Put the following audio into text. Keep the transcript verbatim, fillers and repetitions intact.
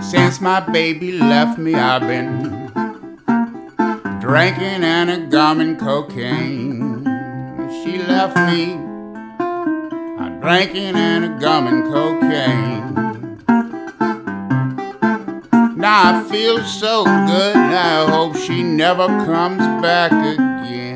Since my baby left me, I've been drinking and a gumming cocaine. She left me, I'm drinking and a gumming cocaine. Now I feel so good, I hope she never comes back again.